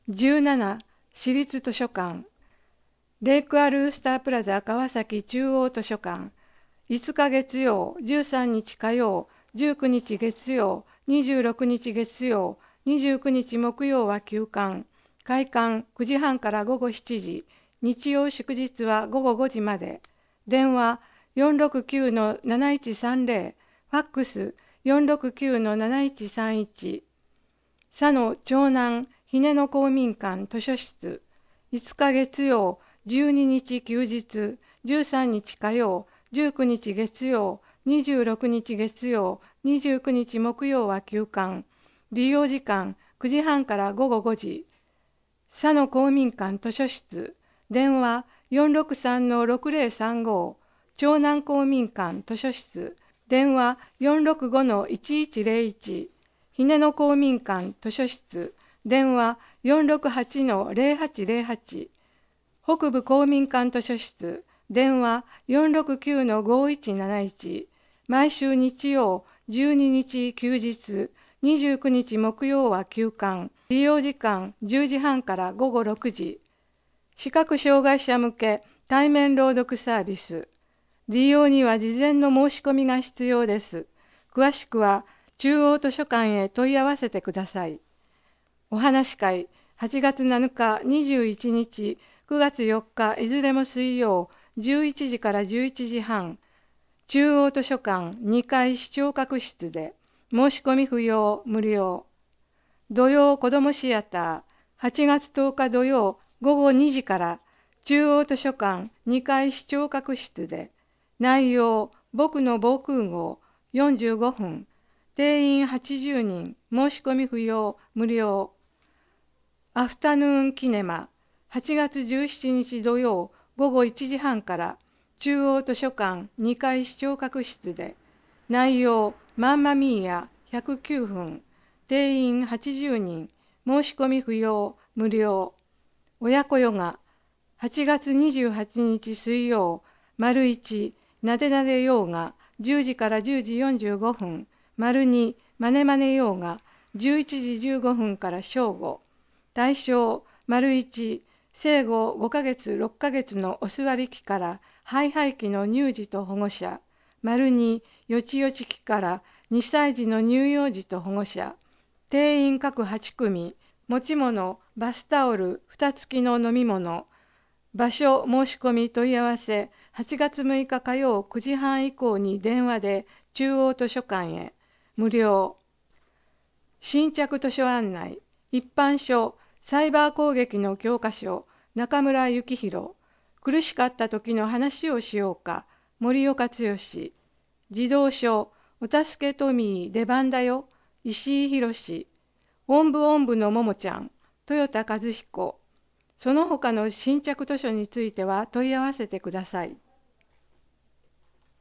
17私立図書館レイクアルースタープラザ川崎中央図書館5日月曜、13日火曜、19日月曜、26日月曜、29日木曜は休館。開館9時半から午後7時、日曜祝日は午後5時まで。電話469-7130、ファックス469-7131。佐野長南ひねの公民館図書室5日月曜、12日休日、13日火曜、19日月曜、26日月曜、29日木曜は休館。利用時間9時半から午後5時。佐野公民館図書室電話463-6035。長南公民館図書室電話465-1101。ひねの公民館図書室電話468-0808。北部公民館図書室電話469-5171。毎週日曜、12日休日、29日木曜は休館。利用時間10時半から午後6時。視覚障害者向け対面朗読サービス。利用には事前の申し込みが必要です。詳しくは中央図書館へ問い合わせてください。お話会8月7日、21日、9月4日いずれも水曜11時から11時半。中央図書館2階視聴覚室で申し込み不要無料。土曜子どもシアター8月10日土曜午後2時から中央図書館2階視聴覚室で内容僕の防空壕45分。定員80人申し込み不要無料。アフタヌーンキネマ8月17日土曜午後1時半から中央図書館2階視聴覚室で内容マンマミーヤ109分。定員80人申し込み不要無料。親子ヨガ8月28日水曜丸1なでなでヨーガ10時から10時45分。丸2マネマネヨーガ11時15分から正午。対象丸1生後5ヶ月6ヶ月のお座り期からハイハイ期の乳児と保護者。丸2よちよち期から2歳児の乳幼児と保護者。定員各8組。持ち物バスタオル蓋付きの飲み物。場所申し込み問い合わせ8月6日火曜9時半以降に電話で中央図書館へ。無料。新着図書案内一般書サイバー攻撃の教科書中村幸宏。苦しかった時の話をしようか森岡剛。児童書お助けトミー出番だよ石井宏。おんぶおんぶのももちゃん豊田和彦。その他の新着図書については問い合わせてください。